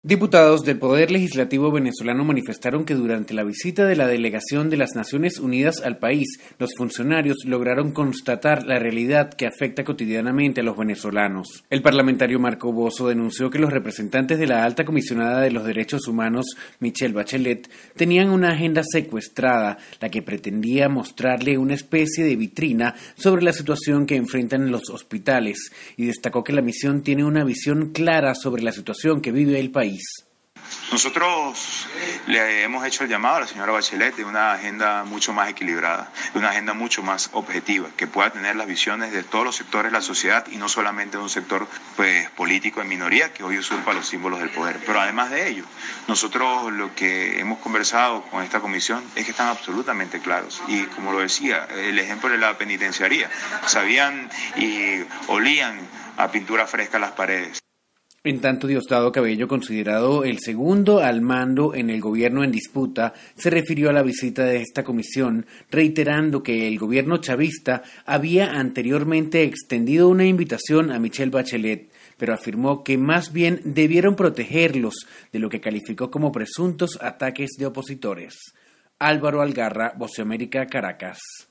Diputados del Poder Legislativo venezolano manifestaron que durante la visita de la delegación de las Naciones Unidas al país, los funcionarios lograron constatar la realidad que afecta cotidianamente a los venezolanos. El parlamentario Marco Bozo denunció que los representantes de la Alta Comisionada de los Derechos Humanos, Michelle Bachelet, tenían una agenda secuestrada, la que pretendía mostrarle una especie de vitrina sobre la situación que enfrentan en los hospitales, y destacó que la misión tiene una visión clara sobre la situación que vive el país. Nosotros le hemos hecho el llamado a la señora Bachelet de una agenda mucho más equilibrada, de una agenda mucho más objetiva, que pueda tener las visiones de todos los sectores de la sociedad y no solamente de un sector político en minoría que hoy usurpa los símbolos del poder. Pero además de ello, nosotros lo que hemos conversado con esta comisión es que están absolutamente claros. Y como lo decía, el ejemplo de la penitenciaría, sabían y olían a pintura fresca las paredes. En tanto, Diosdado Cabello, considerado el segundo al mando en el gobierno en disputa, se refirió a la visita de esta comisión, reiterando que el gobierno chavista había anteriormente extendido una invitación a Michelle Bachelet, pero afirmó que más bien debieron protegerlos de lo que calificó como presuntos ataques de opositores. Álvaro Algarra, Voz de América, Caracas.